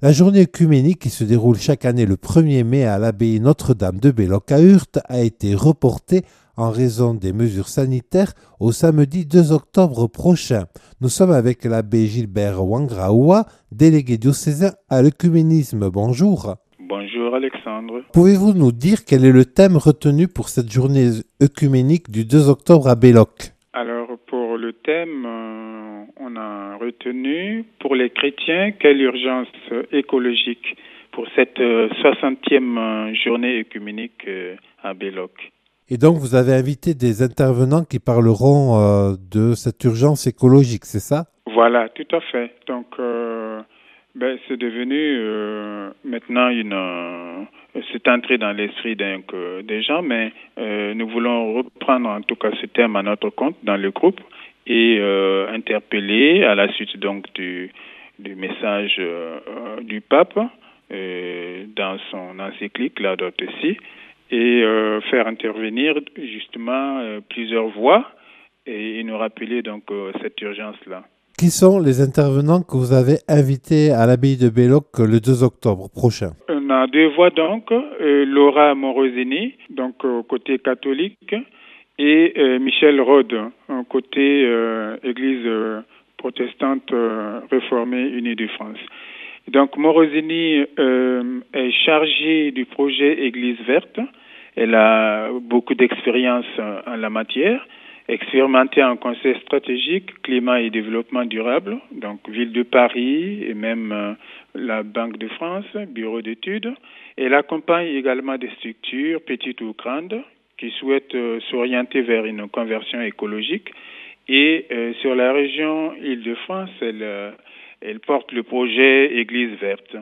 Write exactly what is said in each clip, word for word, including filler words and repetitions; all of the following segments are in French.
La journée œcuménique qui se déroule chaque année le premier mai à l'abbaye Notre-Dame de Belloc à Urthe a été reportée en raison des mesures sanitaires au samedi deux octobre prochain. Nous sommes avec l'abbé Gilbert Wangraoua, délégué diocésain à l'œcuménisme. Bonjour. Bonjour Alexandre. Pouvez-vous nous dire quel est le thème retenu pour cette journée œcuménique du deux octobre à Belloc? Alors pour le thème, euh, on a retenu pour les chrétiens quelle urgence écologique pour cette euh, soixantième euh, journée œcuménique euh, à Belloc. Et donc vous avez invité des intervenants qui parleront euh, de cette urgence écologique, c'est ça? Voilà, tout à fait. Donc euh, ben, c'est devenu euh, maintenant une... Euh, c'est entré dans l'esprit donc, euh, des gens, mais euh, nous voulons reprendre en tout cas ce thème à notre compte dans le groupe et euh, interpeller à la suite donc du, du message euh, euh, du pape euh, dans son encyclique Laudato Si et euh, faire intervenir justement euh, plusieurs voix et, et nous rappeler donc euh, cette urgence-là. Qui sont les intervenants que vous avez invités à l'abbaye de Belloc le deux octobre prochain? On a deux voix donc, euh, Laura Morosini, donc euh, côté catholique, et euh, Michel Rode, côté euh, Église euh, protestante euh, réformée unie de France. Donc Morosini euh, est chargée du projet Église verte. Elle a beaucoup d'expérience en la matière. Expérimentée en conseil stratégique, climat et développement durable, donc Ville de Paris et même euh, la Banque de France, bureau d'études. Elle accompagne également des structures, petites ou grandes, qui souhaitent euh, s'orienter vers une conversion écologique. Et euh, sur la région Île-de-France, elle, euh, elle porte le projet Église verte.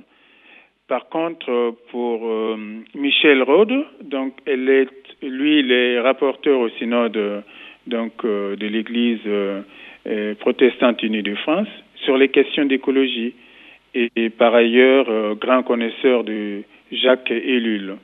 Par contre, pour euh, Michel Rode, donc elle est, lui, il est rapporteur au synode donc euh, de l'Église euh, euh, protestante unie de France sur les questions d'écologie et, et par ailleurs euh, grand connaisseur de Jacques Ellul.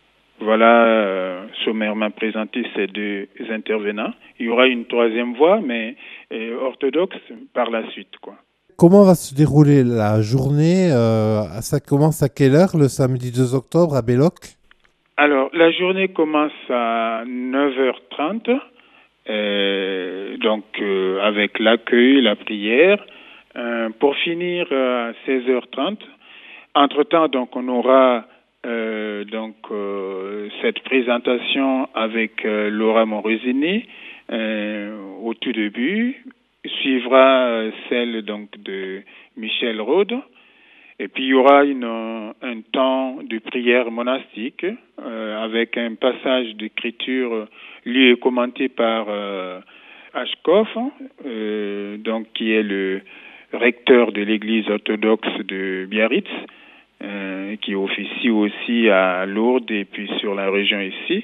Voilà euh, sommairement présenté ces deux intervenants. Il y aura une troisième voix, mais euh, orthodoxe par la suite, quoi. Comment va se dérouler la journée euh, Ça commence à quelle heure le samedi deux octobre à Belloc? Alors la journée commence à neuf heures trente. Euh, donc euh, avec l'accueil, la prière, euh, pour finir à seize heures trente. Entre-temps, donc on aura euh, donc euh, cette présentation avec euh, Laura Morosini euh, au tout début, suivra euh, celle donc de Michel Rode. Et puis il y aura une, un temps de prière monastique euh, avec un passage d'écriture lu et commenté par euh, Ashkoff, euh, donc qui est le recteur de l'Église orthodoxe de Biarritz, euh, qui officie aussi à Lourdes et puis sur la région ici.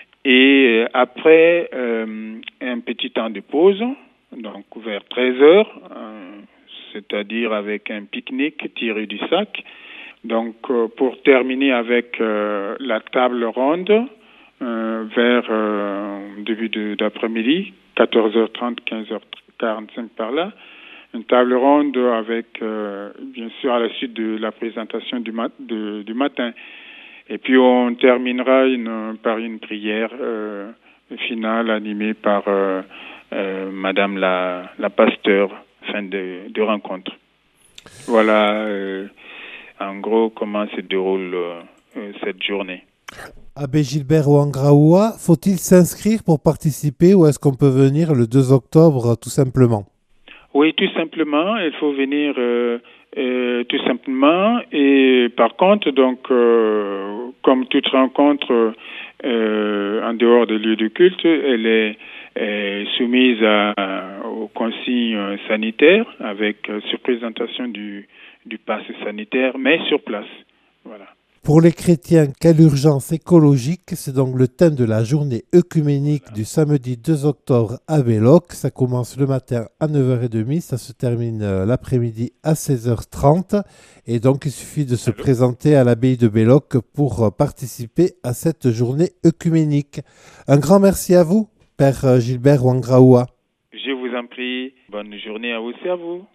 Et après euh, un petit temps de pause, donc vers treize heures. Euh, c'est-à-dire avec un pique-nique tiré du sac. Donc, euh, pour terminer avec euh, la table ronde, euh, vers euh, début de, d'après-midi, quatorze heures trente, quinze heures quarante-cinq par là, une table ronde avec, euh, bien sûr, à la suite de la présentation du, mat- de, du matin. Et puis, on terminera une, par une prière euh, finale animée par euh, euh, Madame la, la pasteur. Fin de, de rencontre. Voilà euh, en gros comment se déroule euh, cette journée. Abbé Gilbert Wangraoua, faut-il s'inscrire pour participer ou est-ce qu'on peut venir le deux octobre tout simplement? Oui, tout simplement, il faut venir euh, euh, tout simplement et par contre, donc, euh, comme toute rencontre euh, en dehors des lieux de culte, elle est est soumise à, aux consignes sanitaires avec euh, sur présentation du, du pass sanitaire, mais sur place. Voilà. Pour les chrétiens, quelle urgence écologique? C'est donc le thème de la journée œcuménique voilà. Du samedi deux octobre à Belloc. Ça commence le matin à neuf heures trente, ça se termine l'après-midi à seize heures trente. Et donc, il suffit de se Allô. présenter à l'abbaye de Belloc pour participer à cette journée œcuménique. Un grand merci à vous, Père Gilbert Wangraoua. Je vous en prie. Bonne journée à vous et à vous.